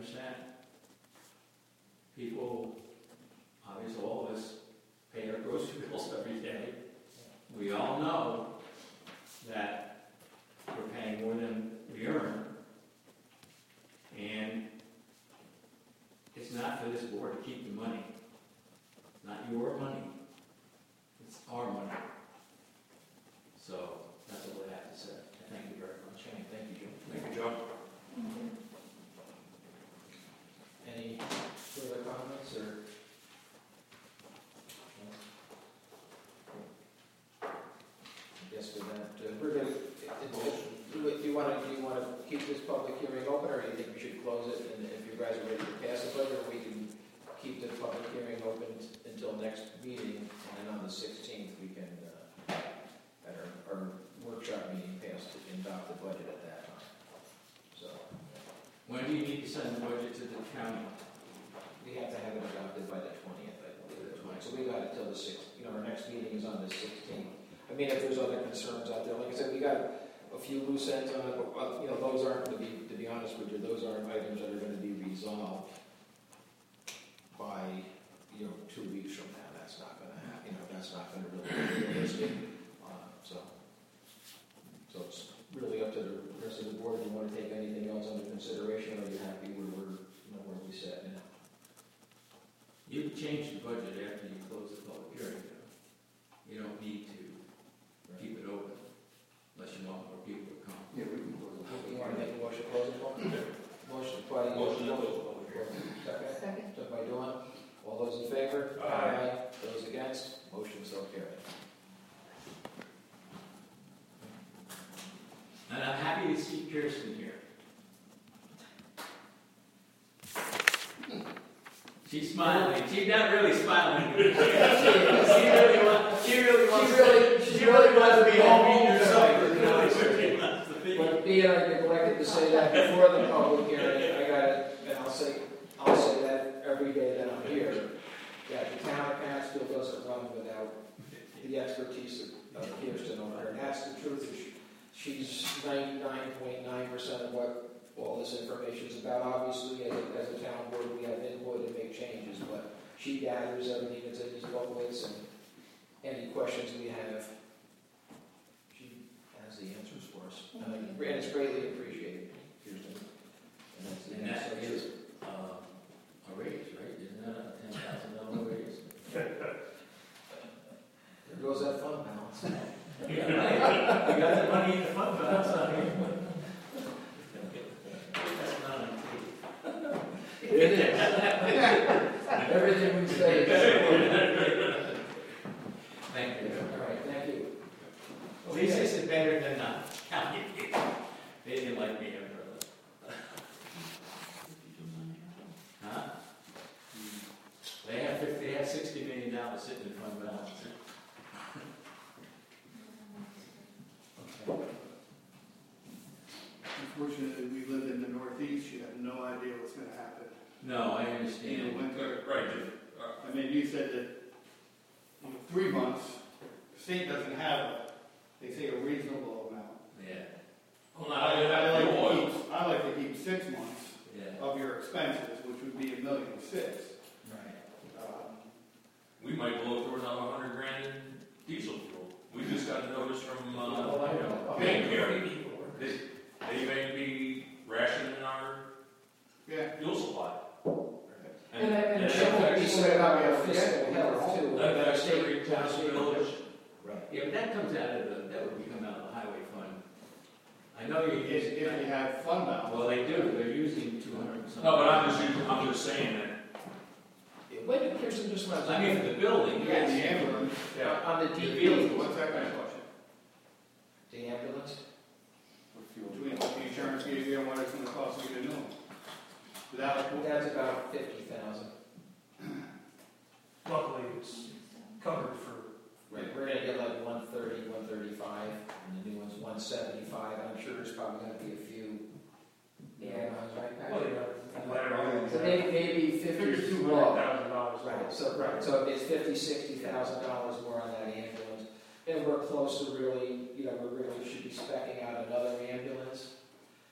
understand. People, obviously all of us, pay our grocery bills every day. We all know that we're paying more than we earn. And it's not for this board to keep the money. Not your money. It's our money. So that's all I have to say. Thank you very much. Thank you, Joe. Thank you, Joe. Any further comments or? I guess with that, we're going to. Do you want to keep this public hearing open, or do you think we should close it? And if you guys are ready to pass the budget, we can keep the public hearing open until next meeting, and then on the 16th we can, at our workshop meeting, pass and adopt the budget at that time. So. When do you need to send the budget to the county? We have to have it adopted by the 20th, I believe. So we got it till the 6th. Our next meeting is on the 16th. I mean, if there's other concerns out there, like I said, we got a few loose ends on it, but those aren't, to be honest with you, those aren't items that are going to be resolved by 2 weeks from now. That's not going to happen. That's not going to really be realistic. So it's really up to the rest of the board. Do you want to take anything else under consideration, or are you happy where where we sit now? You can change the budget after you close the public hearing. You don't need to keep it open unless you want more people to come. Yeah, we can close it. You want to make a motion to close the public hearing? Motion by Motion to close the public hearing. Second. Second by Dawn. All those in favor? Aye. Those against? Motion so carried. And I'm happy to see Kirsten here. She's smiling. She's not really smiling. She really wants to be home eating her supper. But being I neglected to say that before the public hearing, I got it, and I'll say that every day that I'm here. Yeah, the town of Catskill doesn't run without the expertise of Kirsten over her. And that's the truth. She's 99.9% of what all this information is about. Obviously, as a town board, we have input and make changes, but she gathers everything that's in these booklets, and any questions we have, she has the answers for us. And it's greatly appreciated, Kirsten. And that is a raise, right? Isn't that a $10,000 raise? There goes that fund balance. You got the money in the fund balance. That's not on tape. It is. Everything we say is. Thank you. All right, thank you. At least this is better than not. They didn't like me ever. Huh? They have $60 million sitting in fund balance. Unfortunately, we live in the Northeast. You have no idea what's going to happen No, I in the understand. winter. Right. I mean, you said that 3 months. The state doesn't have they say a reasonable amount. Yeah. Well, I like to keep 6 months Yeah. of your expenses, which would be $1.6 million. Right. we might blow towards $100,000 in diesel fuel. We just got a notice from Bank here. They may be rationing our fuel supply. And it should be said about our fiscal health too. That's State- every town village. Right. Yeah, but that comes out of that would come out of the highway fund. I know you use If you have fund balance. well, they do. They're using 200 and something. No, but I'm just saying that. When did Kirsten just run? I mean, for the building, The yes. ambulance. On the The DP, building. What's that going to cost you? the ambulance? Between what the insurance gave you and what it's going to cost you to do them. Without That's about 50,000. Luckily, it's covered for. Right. We're gonna get like 130, 135, and the new one's 175. I'm sure there's probably gonna be a few add-ons, right? So maybe 50 more. Right. So it's $50,000-$60,000 more on that ambulance, and we're close to really, we really should be speccing out another ambulance.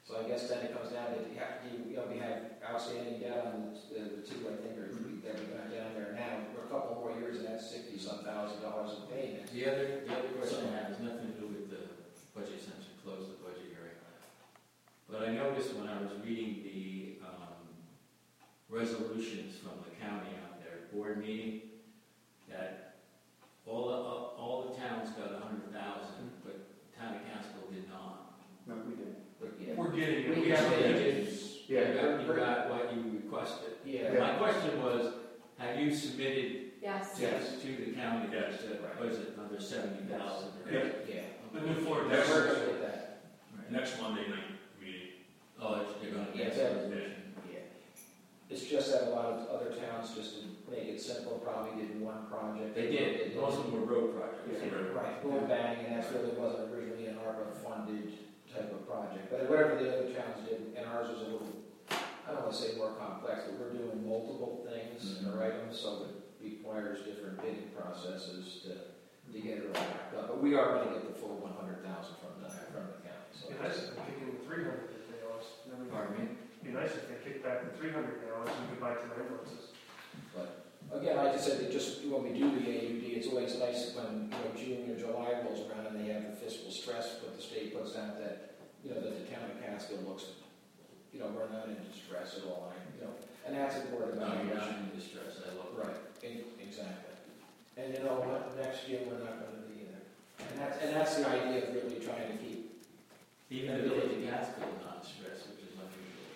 So I guess then it comes down to, we have outstanding debt on the two, I think, or three that we got down there now. For a couple more years, and that's $60-some thousand in payment. The other question I have has nothing to do with the budget since we closed the budget hearing. But I noticed when I was reading the resolutions from the county on their board meeting, that all the towns got 100,000, but town of Casco did not. No, we didn't. But yeah. We're getting it. We got it. You got what you requested. Yeah. My question was, have you submitted Yes. to the county, Yes. was it under 70,000? Yeah. The new floor We're decks. gonna get that. Next Monday night meeting. Oh, they're gonna Yeah, get that- it. Yeah. It's just that a lot of other towns, just to make it simple, probably did one project. They did, most of them were road projects. Right, boom, bang, and that's really wasn't originally an ARPA-funded type of project. But whatever the other towns did, and ours was a little, I don't want to say more complex, but we're doing multiple things in our items, so it requires different bidding processes to get it all backed up. But we are going to get the full 100,000 from the county. So It'd be nice if they kick in the 300 if they lost. Pardon me? It'd be nice if they kicked back the 300 now, so we could buy 2 ambulances. Again, like I said, when we do the AUD, it's always nice when, June or July rolls around and they have the fiscal stress, but the state puts out that, that the town of Catskill looks, we're not in distress at all, and that's important No, about you're it. not in distress, I love it. Right, exactly. And you know what, next year we're not gonna be either. And that's the idea of really trying to keep. Even the village of Catskill is not in stress, which is unusual.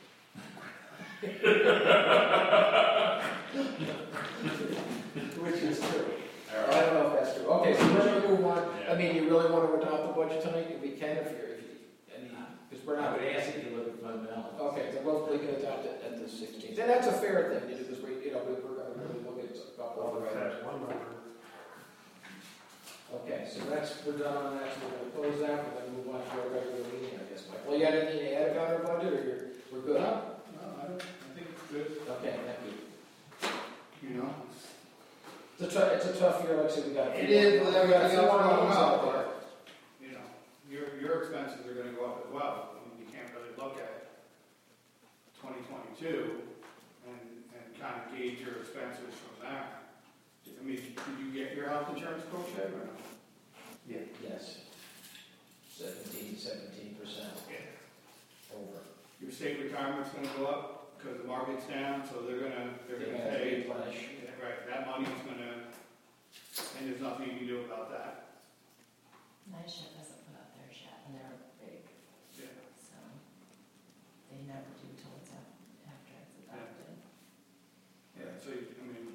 Which is true. I don't know if that's true. Okay, so we're gonna move on. I mean, you really want to adopt the budget tonight? If we can, because we're I not. would ask if you look at fund balance. Okay, so we can adopt it at the 16th. And that's a fair thing to do, because we're going to really look at a couple Well, of if items. that's one number. Okay, so we're done on that, so we're going to close that, we're going to move on to our regular meeting, I guess. Mike. Well, you got anything to add about our budget, or we're good? No, I think it's good, Okay, thank you. It's a tough year, like I said, we got. It is, with everything else one going items out out there. Your expenses are gonna go up as well. I mean, you can't really look at 2022 and kind of gauge your expenses from that. I mean, did you get your health insurance quote yet or no? Yes. 17% over. Your state retirement's gonna go up because the market's down, so they're gonna They're going to pay. replenish. Yeah, right, that money's gonna, and there's nothing you can do about that. NISHA doesn't put out theirs yet, and they're big, Yeah. so they never do till it's after it's adopted. Yeah, so, I mean,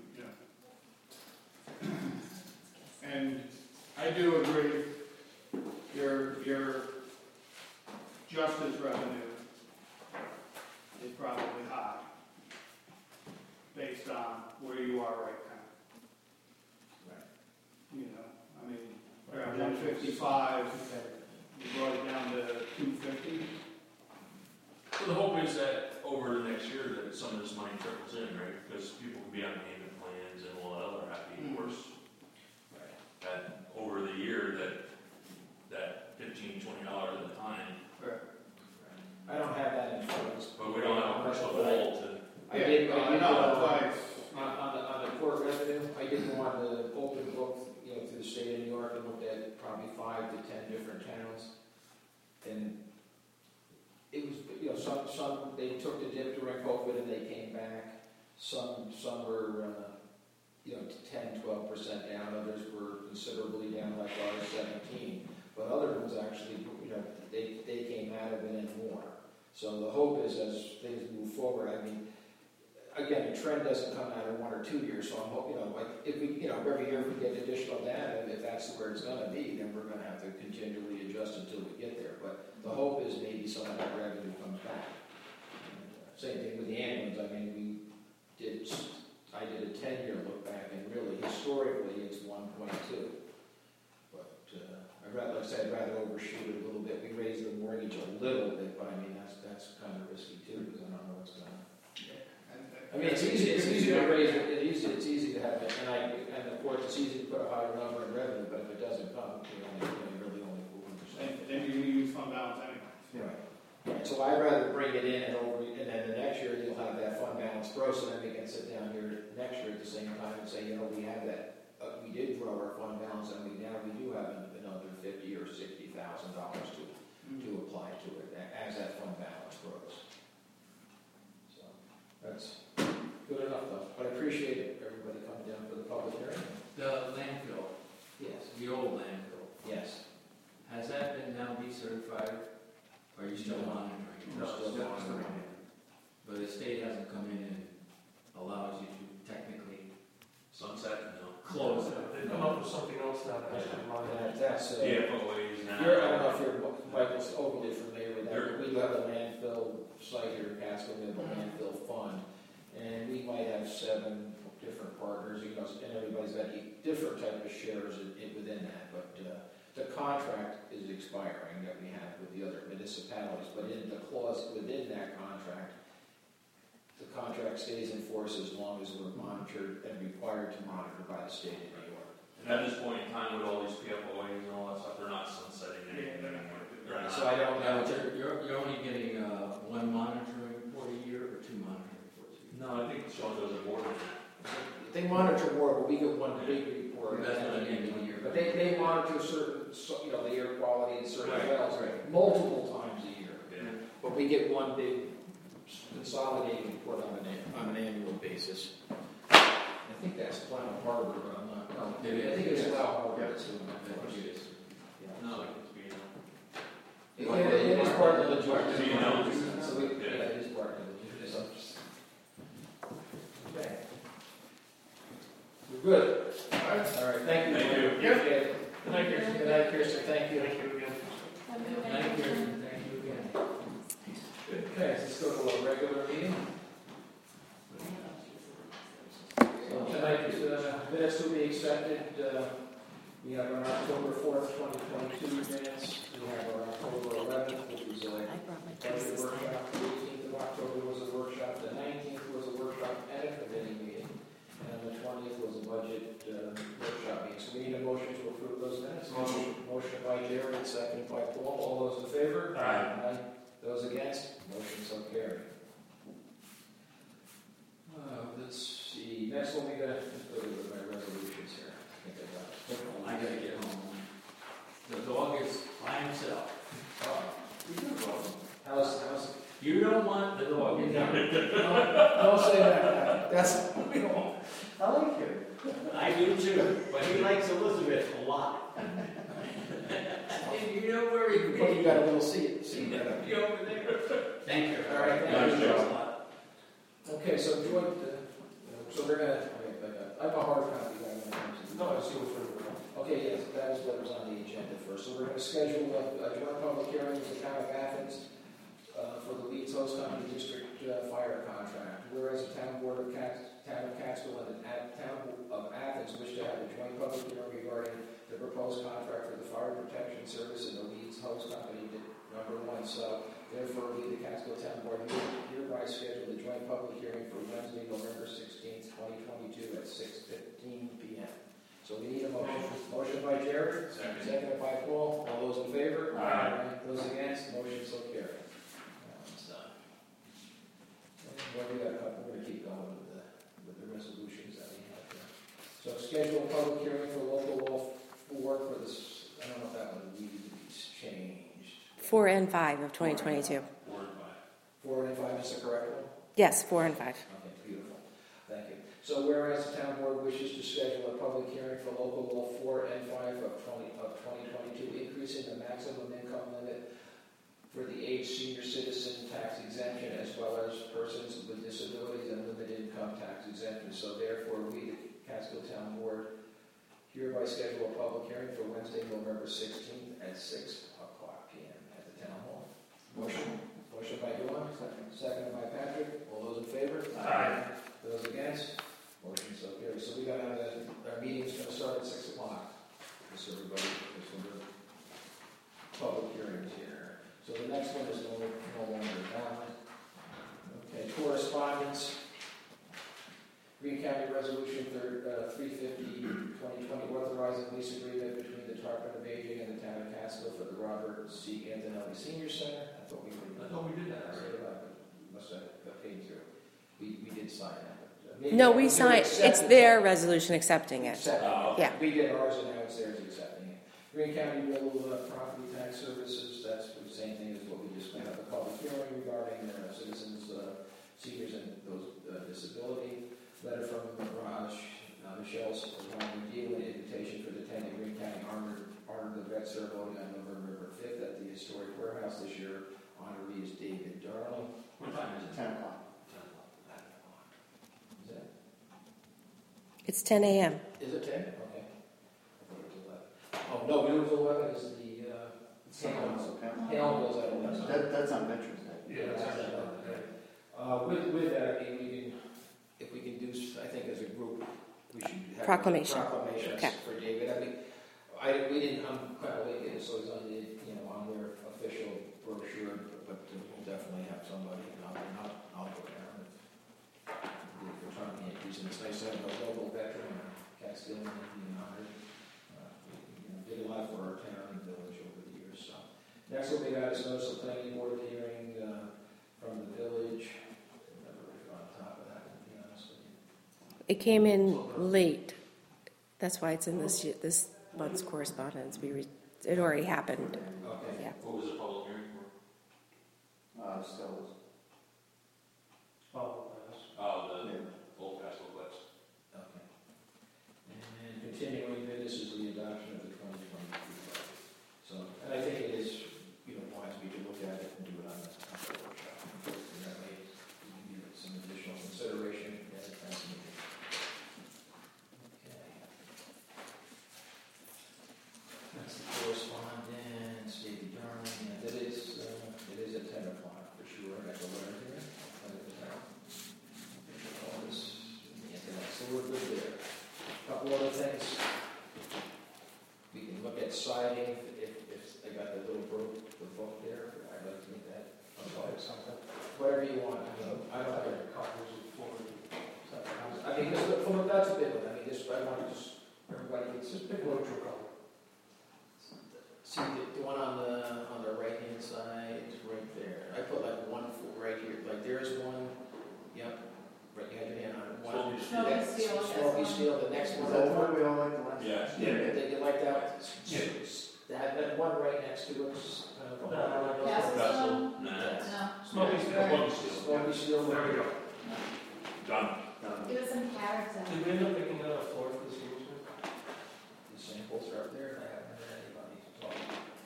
and I do agree, your justice revenue is probably high, based on where you are right now. I mean, around 155, you brought it down to 250. So the hope is that over the next year that some of this money trickles in, right? Because people will be on payment plans and all that other happy course. That over the year that $15, $20 at a time. I don't have that in front of us. But we don't have a crystal ball to. I did know, twice. on the court revenue, I did go on the open book, through the state of New York and looked at probably 5 to 10 different towns. And it was, some, they took the dip during COVID and they came back. Some were, 10, 12% down, others were considerably down, like ours, 17. But other ones actually, they came out of it and more. So the hope is as things move forward, I mean, again, the trend doesn't come out in 1 or 2 years, so I'm hoping, if we, every year we get additional data, if that's where it's gonna be, then we're gonna have to continually adjust until we get there. But the hope is maybe some of that revenue comes back. Same thing with the ambulance, I mean, I did a 10-year look back, and really, historically, it's 1.2. But, I'd rather overshoot it a little bit. We raised the mortgage a little bit, but I mean, that's kind of risky too, because I don't know what's gonna. I mean, it's easy to raise it, it's easy to have it, and of course, it's easy to put a higher number in revenue, but if it doesn't come, you're really only 4%. Then you use fund balance anyway. Right. And so I'd rather bring it in and then the next year you'll have that fund balance gross, and then we can sit down here next year at the same time and say, we have that, we did grow our fund balance, and we do have another $50,000 or $60,000 to apply to it as that fund balance grows. So that's good enough though. But I appreciate everybody coming down for the public hearing. The landfill, Yes. the old landfill, Yes. has that been now decertified? Or are you still monitoring? We're still monitoring. But the state hasn't come in and allows you to technically Sunset, no. close it. They come up with something else now, that's in mind. That's DFOAs now. I don't know if Michael's overly familiar with that, but we do have a landfill site here in Catskill, we have a landfill fund, and we might have 7 different partners, and everybody's got a different type of shares within that, but the contract is expiring that we have with the other municipalities, but in the clause within that contract, the contract stays in force as long as we're monitored and required to monitor by the state of New York. And at this point in time, with all these PFOAs and all that stuff, they're not sunsetting anything anymore. They're not. So I don't know. You're only getting 1 monitoring report a year or 2 monitoring reports a year? No, I think Sean does it more than that. They monitor more, but we get one big report That's at what I the end of mean. the year. But they monitor certain, the air quality in certain Right, wells right. multiple times a year. Yeah. But we get one big consolidated report on an annual basis. I think that's Plow Harbor, but I'm not. No, I think it's Plow Harbor. That's who it is. Yeah. No, it's being. It is part of the So you know. So we, Yeah. it is part of the logistics. Okay. We're good. All right, thank you. Thank you. Appreciate it. Good night, Kirsten. Good night, Kirsten. Thank you. Thank you again. Thank you, thank you again. Okay, let's go to a regular meeting. So tonight, minutes to be accepted. We have our October 4th, 2022 minutes. We have our October 11th, which was a I brought my budget glasses down. workshop. The 18th of October was a workshop. The 19th was a workshop and a committee meeting. And the 20th was a budget workshop meeting. So we need a motion to approve those minutes. Motion by Jared, seconded by Paul. All those in favor? Aye. Those against? Motion so carried. Let's see. Next one, let's go to my resolutions here. I think I got it. I gotta get home. The dog is by himself. How's You don't want the dog. don't say that. That's we don't. I like him. I do too, but he likes Elizabeth a lot. You know where he But you is. got a little seat. See Be that. over there. Thank you. All right, thank Nice you. job. Okay, so joint. So we're gonna. I have a hard copy. No, I see what's wrong. Okay, yes, that is what was on the agenda first. So we're going to schedule a joint public hearing with the town of Athens for the Leeds Host Company District Fire Contract. Whereas the town board of town of Catskill and the town of Athens wish to have a joint public hearing regarding the proposed contract for the fire protection service in the Leeds Host Company number 1. So therefore, we, the Catskill Town Board, hereby schedule the joint public hearing for Wednesday, November 16th, 2022 at 6:15 p.m. So we need a motion. Motion by Jared, seconded by Paul. All those in favor? Aye. Those against? Motion so carried. That one's done. Well, we got a couple. We're going to keep going with the resolutions that we have here. So schedule a public hearing for local law 4 for this. I don't know if that one needs to be changed. 4 and 5 of 2022. 4 and 5 is the correct one? Yes, 4 and 5. Okay, beautiful. Thank you. So whereas the town board wishes to schedule a public hearing for local law 4 and 5 of 2022, increasing the maximum income limit for the age senior citizen tax exemption as well as persons with disabilities and limited income tax exemption. So therefore, we, the Catskill Town Board, hereby schedule a public hearing for Wednesday, November 16th at 6 o'clock p.m. at the town hall. Motion by Dawn, seconded by Patrick. All those in favor? Aye. Those against? Motion so carried. So we got our meeting's going to start at 6 o'clock. Just so everybody, there's some good public hearings here. So the next one is no longer valid. Okay, correspondence. Green County Resolution 350, 2020, authorizing lease agreement between the Department of Aging and the Town of Catskill Catskill for the Robert C. Antonelli Senior Center. I thought we did that. Must have got paid through. We did sign that. No, we signed, it's their resolution accepting it. Yeah. We did ours and now it's theirs accepting it. Green County Real Property Tax Services, that's the same thing as what we just went up a public hearing regarding citizens, seniors and those disability. Letter from Raj Michelle's review and invitation for the 10th Green County Honor the Vet Ceremony on November 5th at the Historic Warehouse this year. Honoree is David Darling. What time is it? 10 o'clock. It's 10 a.m. Is it 10? Okay. I thought it was 11. Oh, no, it was 11 is the Hale goes at 11. That's on Veterans Day. Yeah, that's actually. With that, I mean, we can, if we can do, I think as a group, we should have Proclamation. proclamations Okay. for David. I mean, we didn't, I'm kind of late, so it's on the, on their official brochure, but we'll definitely have somebody, and I'll go down. If we're trying to increase, and it's nice to have a local veteran, Catskill, being honored. Did a lot for our town and village over the years, so. Next one we got is notice of planning board hearing from the village. Never really got on top of that, to be honest with you. It came in late. That's why it's in this month's correspondence. It already happened. Okay. Yeah. What was the public hearing for? Still. Oh, the Old Castle West. Okay. And continuing business is the adoption of the 2023 budget. So, and I think it is, wise we can look at it and do it on the workshop. And that way, we can give it some additional consideration at the next meeting. Okay. That's the correspondence, David Darling, and it is at 10 o'clock for sure. I got the letter here. All this, so we're good there. Couple other things. We can look at siding, if they got the little book there, I'd like to get that. Something. Whatever you want, I don't have any copies of Florida. I mean, that's a big one, I want to everybody gets just pick one. See, the one on the right-hand side is right there. I put like one foot right here, like there is one, yep. Right, you had your hand on it. One, Smoky Steel, that's Smoky one. Steel, the next one Is that the over. one we all like the last? Yeah. You like that? Yeah. That one right next to it is Yes, Castle? Nah. No. Smoky Steel. Smoky Steel. Smoky Steel. There we go. Done. Give us some carrots out. Did we end up picking out a floor for the senior center? The samples are up there, and I haven't had anybody talk.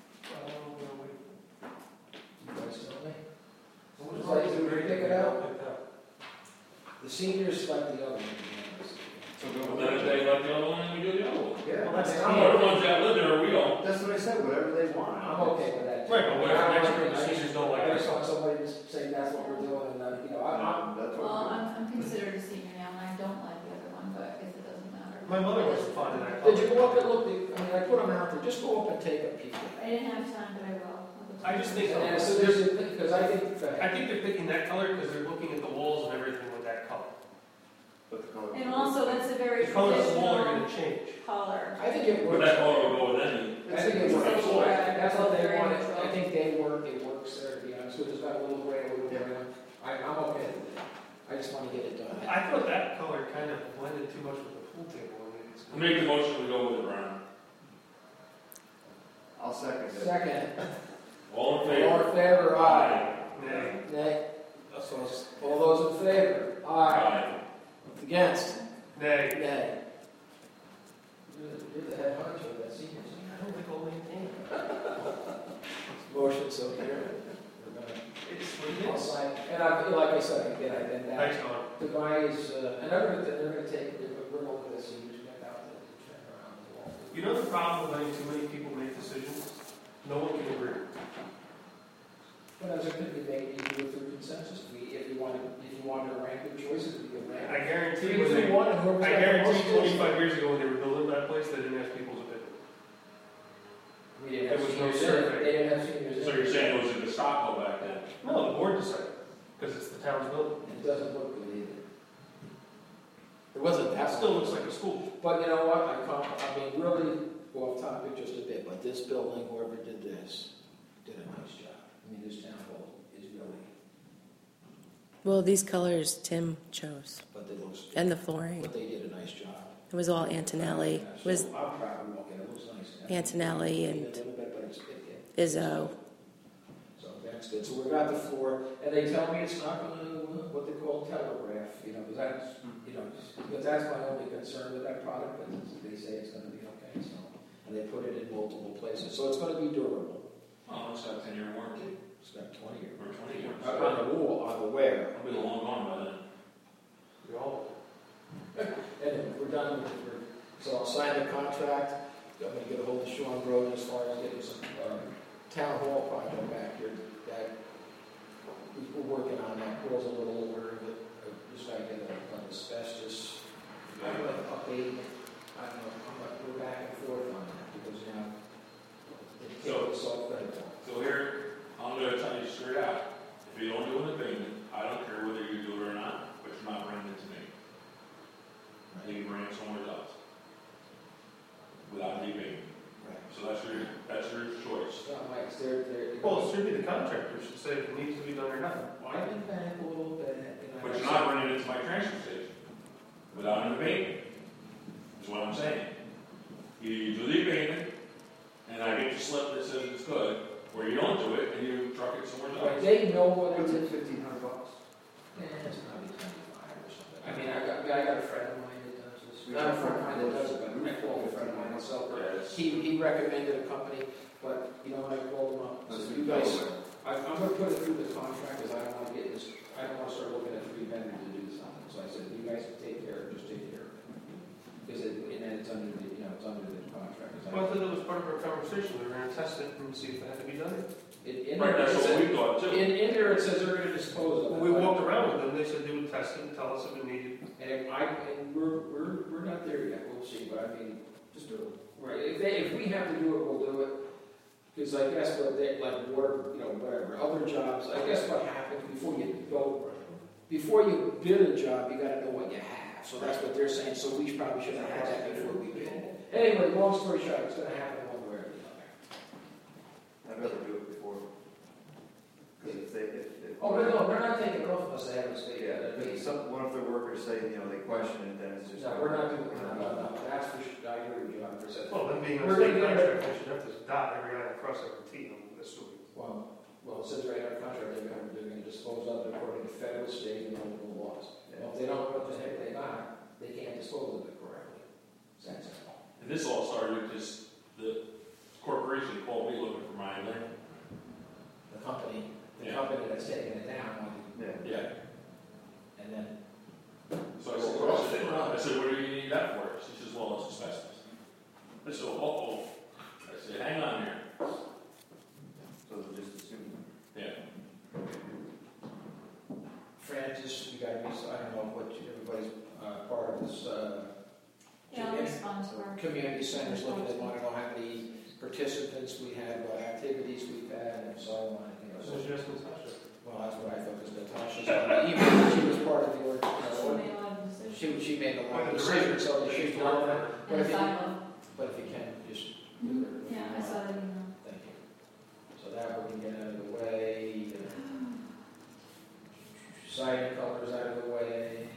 You guys know me? Pick it out. The seniors like the other one, to be honest. Well, then if they like the other one, then we do the other one. Yeah, Well, that's We're the ones that live there, we don't. That's what I said, whatever they want. I'm okay with that. Right, but what if I next don't year the think- seniors don't like I just it? want somebody to say that's what we're doing, and, I'm That's Well, what I'm considered a senior now, and I don't like the other one, but I guess it doesn't matter. My mother wasn't fond of that. Did you go up and look, I put them out there, just go up and take a peek. I didn't have time, but I will. I just think- And so there's, because I think, I think they're picking that color because they're looking at the walls and everything with that color. But the color. And also, that's a very The colors of the wall are traditional going to change. color. I think it But works. that color will go with any. I think it works. Yeah. That's what they want, I think it works there, to be honest, with it's got a little gray, a little brown. I'm okay with it. I just want to get it done. I thought that color kind of blended too much with the pool table. I mean, it's Make the motion, we go with the brown. I'll second it. Second. All in All favor? in favor, aye. Nay. Nay. All those in favor? Aye. Against? Nay. Nay. You're the head honcho of that senior center. I don't think I'll maintain. Motion so carried. We're gonna, It's I'll sign, and like I said, again, I did that. Thanks, Tom. The guys, and they're gonna take, we're over the seniors, back out to turn around the wall. You know the problem with letting too many people make decisions? No one can agree. But as it could be made, you do it through consensus. If you want to rank the choices, we can rank. I guarantee Three, when two, they, one, and whoever's I got the guarantee most votes. 25 years ago when they were building that place, they didn't ask people's opinion. We didn't There have was no seniors in. survey. They didn't have seniors in. So you're saying it was a Gestapo back then? No, the board decided, because it's the town's building. It doesn't look good either. It wasn't That that still one. looks like a school. But you know what, I mean, really, go off topic just a bit, but this building, whoever did this, did a nice job. I mean, this town hall is really, Well, these colors Tim chose, but they look, and the flooring. but they did a nice job. It was all Antonelli. It was So I'm proud of looking, it looks nice. Antonelli A and little bit, but it's, Izzo. So that's good. So we're on the floor, and they tell me it's not going to, what they call telegraph, because that's, because that's my only concern with that product, but they say it's going to be okay, so. And they put it in multiple places, so it's going to be durable. Oh, it's got a 10-year warranty, It's got 20 years. or 20 years. On the wall, on the wear. I'll be long gone by then. We all. Anyway, we're done with it. So I'll sign the contract. I'm going to get a hold of Sean Broden as far as getting some town hall project back here that we're working on. That Paul's a little aware of it. Just got to get an asbestos. I'm going to update. I don't know. We're back and forth on that because now it's all critical. So here, I'm going to tell you straight out, if you don't do an abatement, I don't care whether you do it or not, but you're not bringing it to me. You can bring it somewhere else without the abatement. Right. So that's your choice. It's not like they're Well, it should be the contractor should say if it needs to be done or not. I've been back a little bit. But you're not bringing it to my transfer station without an abatement. That's what I'm saying. Either you do the abatement, and I get your slip that says it's good, or you don't do it, and you truck it somewhere Like else. they know what What's it's. it, $1,500? It's probably 25 or something. I mean, I got a friend of mine that does this. Not a friend of mine that does it, but I called a friend of mine myself. He recommended a company, but you know what, I called him up. I said, you guys, I'm going to put it through the contract because I don't want to get this, I don't want to start looking at 3 vendors to do something. So I said, you guys take care of it, just take care of it. Because and then it's under the, it's under the contract. Well, I thought that was part of our conversation. We were going to test it and see if it had to be done. Right, that's what we thought too. In there it says they're going to dispose of it. When we walked around with them, they said they would test it and tell us if it needed. And we're not there yet. We'll see. But I mean, just do it. Right. If we have to do it, we'll do it. Because I guess what they like work, whatever other jobs. I guess what happens before you bid a job, you got to know what you have. So that's what they're saying. So we probably should have had that before we bid. Anyway, long story short, it's going to happen one way or the other. I'd rather do it before. Because if they, Oh no, they're not taking it off unless they haven't stayed. yeah, one of their workers say, they question it, then it's just. No, we're not doing no. That's for sure. I agree with you 100%. Well, then being a We're state gonna get contract, they should have to dot every I and cross every T on this story. Well, it says right in our contract they're going to dispose of it according to federal, state, and local laws. Well, if they don't know what the heck they got, they can't dispose of it correctly. It's that simple. And this all started because the corporation called me looking for my land. The company Yeah. that's taking it down, Yeah. and then So I said, what do you need that for? She says, well, it's asbestos. I said, oh. I said, hang on here. So they'll just assume. Yeah. Francis, you got to be. I don't know what everybody's part of this. Yeah, I'll respond to our. Community centers looking. They want to know how many participants we had, what activities we've had, and so on. So just Natasha. Well, that's what I thought, because Natasha's on the email, she was part of the org. She made a lot of decisions. She made a lot But of the decisions, so that she's she's not not there. But And if you, silo. but if you can, just do her. Yeah, I saw that email. Thank you. So that we can get out of the way. Siding colors out of the way.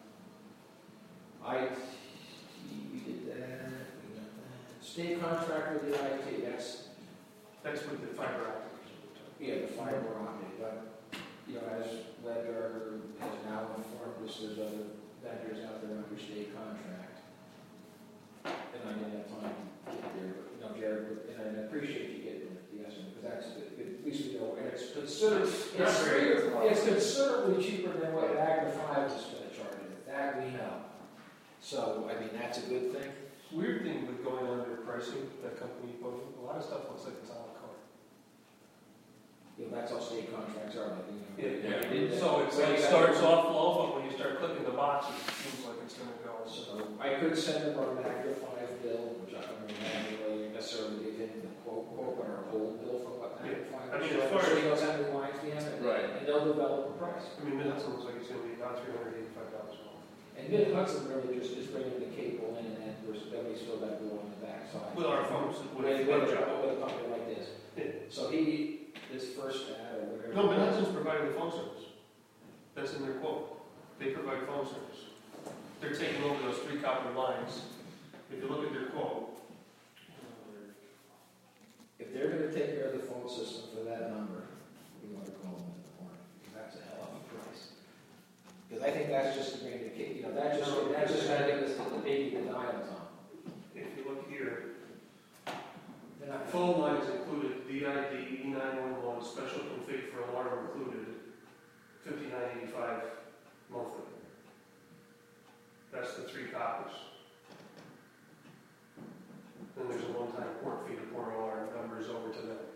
IT, we did that. We got that. State contract with the IT, that's, That's with the fiber optic. yeah, the fiber optic, but, as Ledger has now informed us, there's other vendors out there under state contract. And I didn't have time to get there, but, Jared, and I appreciate you getting the estimate, because that's good, at least we know, and it's considerably cheaper than what Agri 5 is going to charge you, that we know. So, I mean, that's a good thing. Weird thing with going under pricing, that company, a lot of stuff looks like it's a la carte. That's how state contracts are, like, Yeah. So it's like it starts off low, but when you start clicking the boxes, it seems like it's going to go. So I could send him our Magna 5 bill, which I don't really necessarily give him the quote, but our whole bill for what Magna 5. I mean, as far So as- he knows how many lines we have, and they'll develop a price. I mean, Mid-Hudson looks like it's going to be about $385 more. And Mid-Hudson really just is bringing the cable in, and then we still got to go on the back side. With our phone comes with with a web job. a company like this. So this first ad or whatever. No, but Hudson's providing the phone service. That's in their quote. They provide phone service. They're taking over those 3 copper lines. If you look at their quote, If they're gonna take care of the phone system for that number, we want to call them in the morning, because that's a hell of a price. Because I think that's just to bring the kid, that's just gonna give us the baby to dial on. if you look here, They're not- phone line is included, VID, E911, special config for alarm included, $59.85 monthly. That's the 3 coppers. Then there's a one-time port fee to port all our numbers over to them.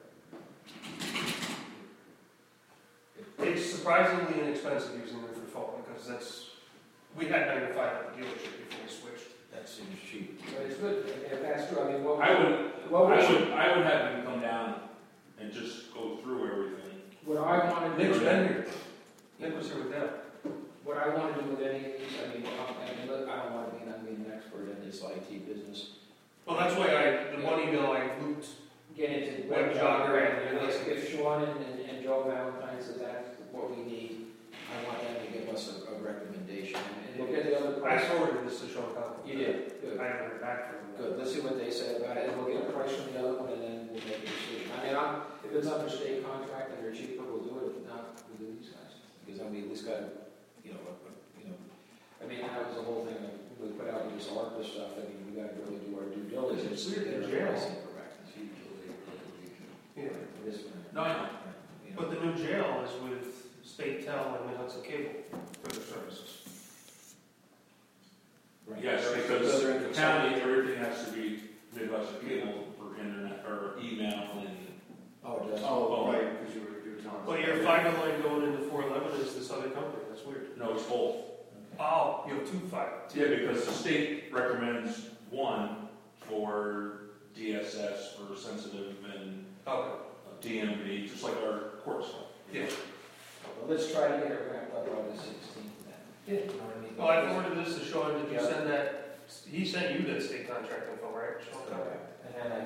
It's surprisingly inexpensive using them for phone, because we had 95 at the dealership before we switched. That seems cheap. But it's good, if that's true, I mean, I would have them come down and just go through everything. what I want to Nick's do, been here. Nick was here with them. what I want to do with any of these, I mean, look, I don't want to be an expert in this IT business. Well, that's why the one email I looped. Get into Web jogger and- if Sean and Joe Valentine says that's what we need, I want them to give us a recommendation, and we'll get the other I price. forwarded this to Sean Conklin. You did, good. I haven't heard back from him. Good, let's see what they say about it, and we'll get a price from the other one, and then we'll make a decision. I mean, if it's under state contract and they're cheaper, we'll do it, if not, we'll do these guys. Because I mean, this guy, I mean, that was the whole thing, we put out this ARPA stuff, I mean, we gotta really do our due diligence. It's weird, to get they're our jails. pricing correct. Yeah. This one. No, I know. But the new jail is with State Tel and Mid-Hudson Cable for their services. Right. Yes, So because they're in the county, everything has to be Midwest Cable for internet, or email and. Oh, it does? Oh, right, because you were telling us. Well, your fiber line going into 411 is this other company, that's weird. No, it's both. Oh, you have 2 fiber. Yeah, because the state recommends one for DSS, for sensitive, and Okay. DMV, just like our court stuff. Yeah. Well, let's try to get it wrapped up on the 16th then. Yeah. You know what I mean? Well, I forwarded this to Sean, did you Yeah. send that, he sent you that state contract info, right? Sean Conklin? Okay. And then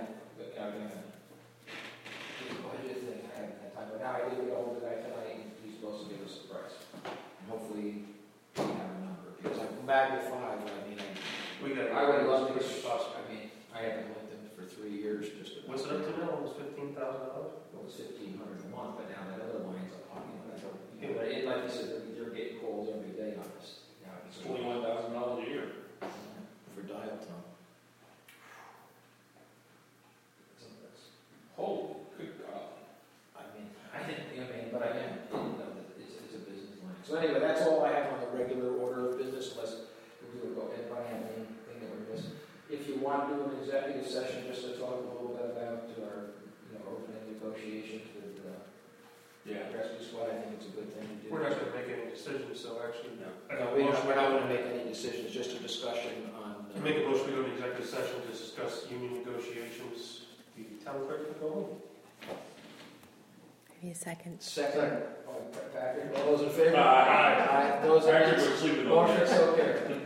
what did you think? I haven't had time, but now I did get ahold of the guy tonight, and he's supposed to give us a price. And hopefully, we have a number, because like Magna 5, I mean, I would love to get some cost, I mean, I haven't linked them for 3 years, just about. What's it up to now, almost $15,000? It was $1,500 a month, but now that other line's up, but it, like you said, they're getting calls every day on this. It's $21,000 a year. For dial tone. Holy, good God. But again, it's a business line. So anyway, that's all I have on the regular order of business, unless we do anybody have anything that we're missing. If you want to do an executive session, just to talk a little bit about our, opening negotiations with Rescue Squad, I think it's a good thing to do. We're not going to make any decisions, so actually, No. We're not going to make any decisions, just a discussion on. to make a motion, we go into executive session to discuss union negotiations. The town clerk can go home. Give me a second. Second, Patrick, all those in favor? Aye. Aye. Those Patrick against? was sleeping over Motion there. so carried.